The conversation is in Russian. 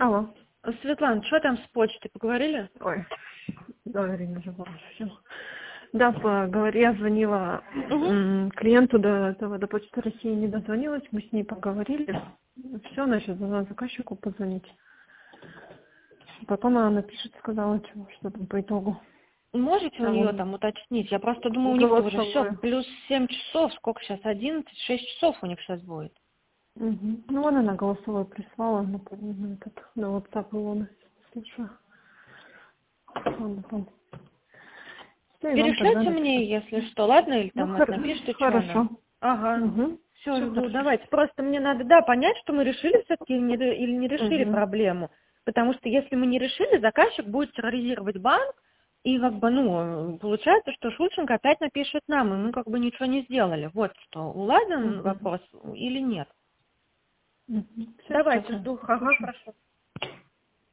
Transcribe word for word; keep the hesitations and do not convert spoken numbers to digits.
Алло. Светлана, что там с почтой, поговорили? Ой, да, Ирина жива, все. Да, поговори, я звонила Угу. м, клиенту до этого, до Почты России не дозвонилась, мы с ней поговорили. Все, значит, должна заказчику позвонить. Потом она напишет, сказала, чего, что там по итогу. Можете у Там нее он там уточнить? Я просто думаю, у них-то уже все, голосовое. плюс семь часов, сколько сейчас, одиннадцать, шесть часов у них сейчас будет. Угу. Ну, она на голосовой прислала, на, на, этот, на WhatsApp его, слушаю. Ладно, там. Ну, и вам тогда Перешлете мне, напишу. если что, ладно? Или Ну, там это хор- напишите, что она. хорошо. Ага. Угу. Все, Все жду, хорошо. давайте. Просто мне надо, да, понять, что мы решили все-таки или не, ре- или не решили Угу. проблему. Потому что если мы не решили, заказчик будет терроризировать банк, и как бы, ну, получается, что Шульченко опять напишет нам, и мы как бы ничего не сделали. Вот что, уладен Угу. вопрос или нет? Угу. Все, сейчас Давайте, я жду. Ага, напишу. хорошо.